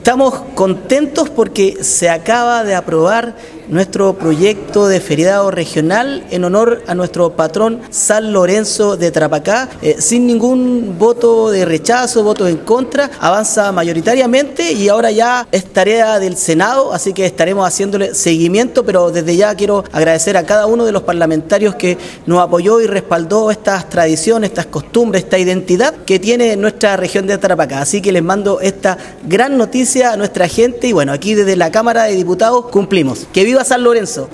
Estamos contentos porque se acaba de aprobar nuestro proyecto de feriado regional en honor a nuestro patrón San Lorenzo de Tarapacá, sin ningún voto de rechazo, voto en contra, avanza mayoritariamente y ahora ya es tarea del Senado, así que estaremos haciéndole seguimiento, pero desde ya quiero agradecer a cada uno de los parlamentarios que nos apoyó y respaldó estas tradiciones, estas costumbres, esta identidad que tiene nuestra región de Tarapacá, así que les mando esta gran noticia a nuestra gente y bueno, aquí desde la Cámara de Diputados cumplimos. ¡Que viva San Lorenzo!